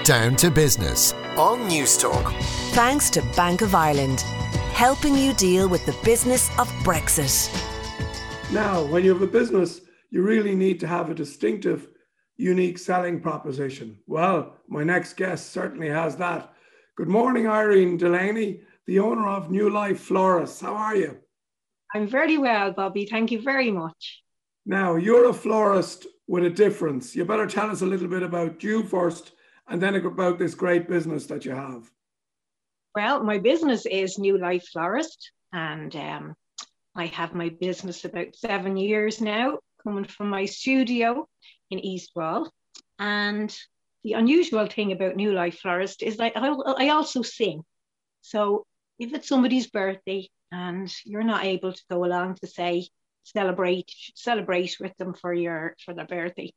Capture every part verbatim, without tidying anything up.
Down to Business on Newstalk. Thanks to Bank of Ireland, helping you deal with the business of Brexit. Now, when you have a business, you really need to have a distinctive, unique selling proposition. Well, my next guest certainly has that. Good morning, Irene Delaney, the owner of New Life Florists. How are you? I'm very well, Bobby. Thank you very much. Now, you're a florist with a difference. You better tell us a little bit about you first, and then about this great business that you have. Well, my business is New Life Florist, and um, I have my business about seven years now, coming from my studio in East Wall. And the unusual thing about New Life Florist is that I, I also sing. So if it's somebody's birthday and you're not able to go along to say celebrate celebrate with them for your for their birthday,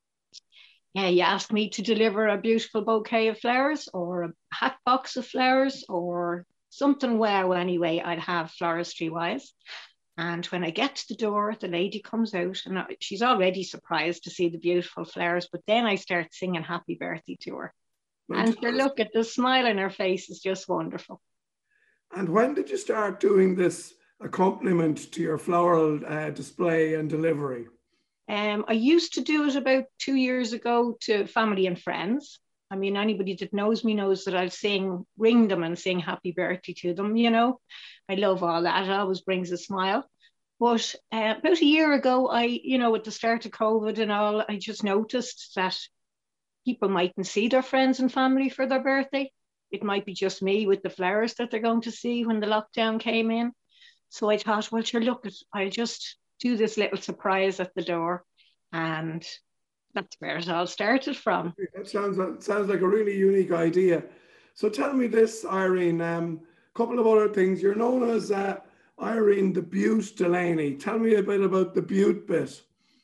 yeah, you ask me to deliver a beautiful bouquet of flowers or a hat box of flowers or something wow anyway, I'd have floristry wise. And when I get to the door, the lady comes out and she's already surprised to see the beautiful flowers, but then I start singing happy birthday to her. Fantastic. And look at the smile on her face is just wonderful. And when did you start doing this accompaniment to your floral uh, display and delivery? Um, I used to do it about two years ago to family and friends. I mean, anybody that knows me knows that I'll sing, ring them and sing happy birthday to them, you know. I love all that. It always brings a smile. But uh, about a year ago, I, you know, at the start of COVID and all, I just noticed that people mightn't see their friends and family for their birthday. It might be just me with the flowers that they're going to see when the lockdown came in. So I thought, well, sure, look, I'll just do this little surprise at the door. And that's where it all started from. That sounds like, sounds like a really unique idea. So tell me this, Irene, a um, couple of other things. You're known as uh, Irene the Beaut Delaney. Tell me a bit about the Beaut bit.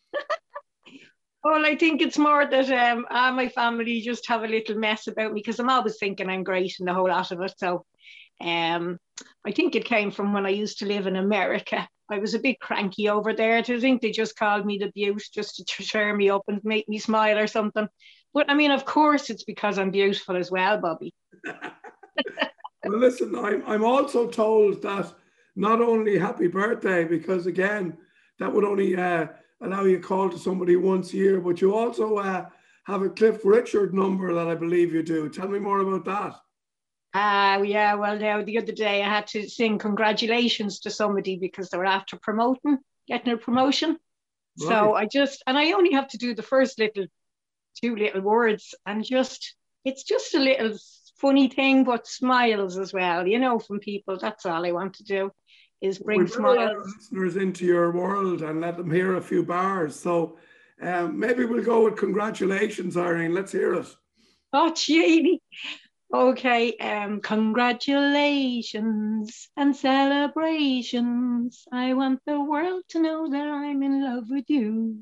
Well, I think it's more that um, uh, my family just have a little mess about me because I'm always thinking I'm great and the whole lot of it. So um, I think it came from when I used to live in America. I was a bit cranky over there. I think they just called me the Beaut just to cheer me up and make me smile or something. But I mean, of course, it's because I'm beautiful as well, Bobby. Well, listen, I'm, I'm also told that not only happy birthday, because again, that would only uh, allow you to call to somebody once a year, but you also uh, have a Cliff Richard number that I believe you do. Tell me more about that. Ah, uh, yeah, well, now the other day I had to sing congratulations to somebody because they were after promoting, getting a promotion. Right. So I just, and I only have to do the first little, two little words and just, it's just a little funny thing, but smiles as well, you know, from people. That's all I want to do is bring we smiles. Let our listeners into your world and let them hear a few bars. So um, maybe we'll go with congratulations, Irene. Let's hear it. Oh, gee. Okay, um, congratulations and celebrations. I want the world to know that I'm in love with you.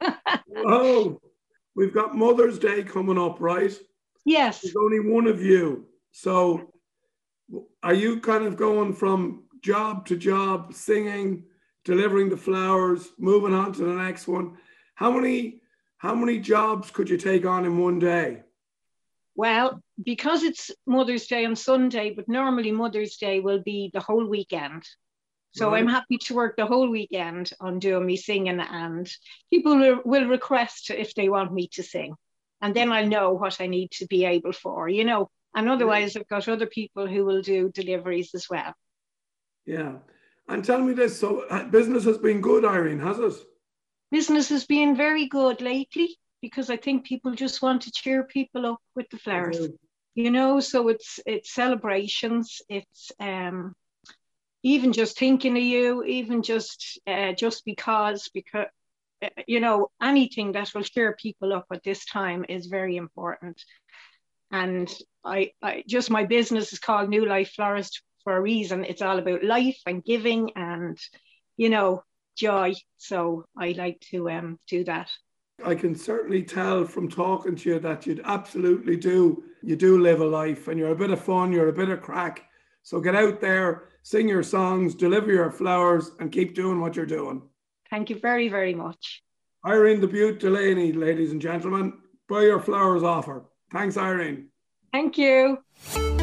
Oh, we've got Mother's Day coming up, right? Yes. There's only one of you. So are you kind of going from job to job, singing, delivering the flowers, moving on to the next one? How many, how many jobs could you take on in one day? Well, because it's Mother's Day on Sunday, but normally Mother's Day will be the whole weekend. So right. I'm happy to work the whole weekend on doing me singing, and people will, will request if they want me to sing. And then I'll know what I need to be able for, you know. And otherwise, I've got other people who will do deliveries as well. Yeah. And tell me this, so business has been good, Irene, has it? Business has been very good lately, because I think people just want to cheer people up with the flowers, mm-hmm. you know, so it's it's celebrations, it's um, even just thinking of you, even just uh, just because, because, uh, you know, anything that will cheer people up at this time is very important. And I, I just, my business is called New Life Florist for a reason. It's all about life and giving and, you know, joy. So I like to um, do that. I can certainly tell from talking to you that you absolutely do. You do live a life and you're a bit of fun, you're a bit of crack. So get out there, sing your songs, deliver your flowers and keep doing what you're doing. Thank you very, very much. Irene the Beaut Delaney, ladies and gentlemen, buy your flowers off her. Thanks, Irene. Thank you.